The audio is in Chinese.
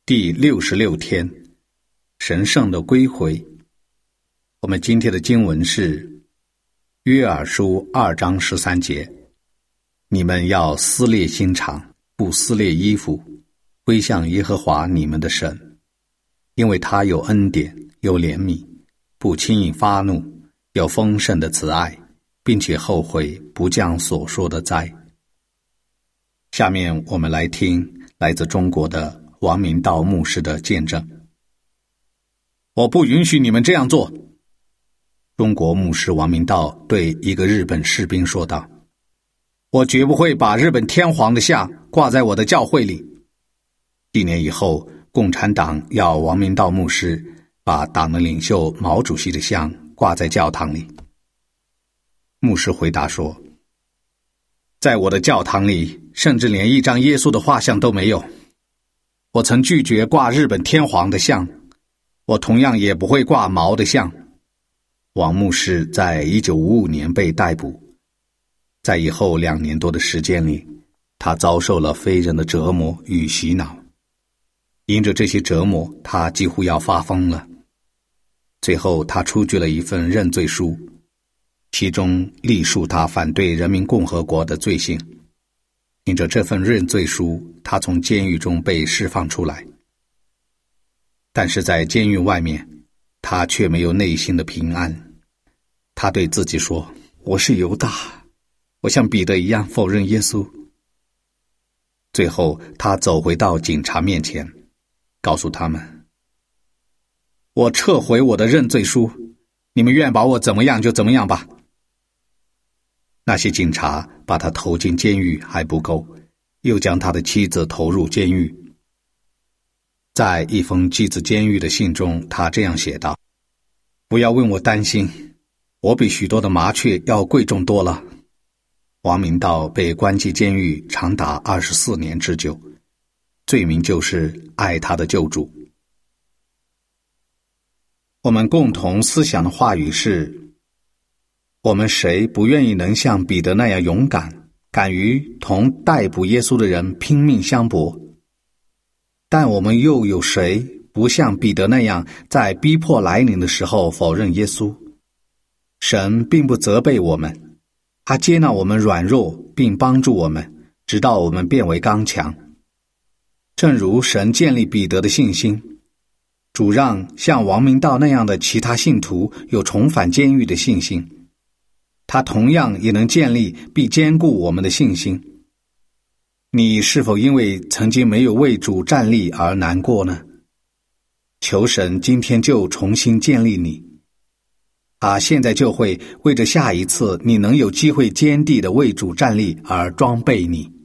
第66天，神圣的归回。我们今天的经文是约珥书2章13节，你们要撕裂心肠，不撕裂衣服，归向耶和华你们的神，因为他有恩典，有怜悯，不轻易发怒，有丰盛的慈爱，并且后悔不降所说的灾。下面我们来听来自中国的王明道牧师的见证。我不允许你们这样做。中国牧师王明道对一个日本士兵说道，我绝不会把日本天皇的像挂在我的教会里。几年以后，共产党要王明道牧师把党的领袖毛主席的像挂在教堂里。牧师回答说，在我的教堂里甚至连一张耶稣的画像都没有。我曾拒绝挂日本天皇的像，我同样也不会挂毛的像。王牧师在1955年被逮捕，在以后2年多的时间里，他遭受了非人的折磨与洗脑。因着这些折磨，他几乎要发疯了。最后他出具了一份认罪书，其中历述他反对人民共和国的罪行。凭着这份认罪书，他从监狱中被释放出来。但是在监狱外面，他却没有内心的平安。他对自己说，我是犹大，我像彼得一样否认耶稣。最后他走回到警察面前，告诉他们，我撤回我的认罪书，你们愿把我怎么样就怎么样吧。那些警察把他投进监狱还不够，又将他的妻子投入监狱。在一封寄自监狱的信中，他这样写道，不要为我担心，我比许多的麻雀要贵重多了。王明道被关进监狱长达24年之久，罪名就是爱他的救主。我们共同思想的话语是，我们谁不愿意能像彼得那样勇敢，敢于同逮捕耶稣的人拼命相搏？但我们又有谁不像彼得那样在逼迫来临的时候否认耶稣？神并不责备我们，他接纳我们软弱，并帮助我们，直到我们变为刚强。正如神建立彼得的信心，主让像王明道那样的其他信徒有重返监狱的信心，他同样也能建立并坚固我们的信心。你是否因为曾经没有为主站立而难过呢？求神今天就重新建立你，他现在就会为着下一次你能有机会坚定地为主站立而装备你。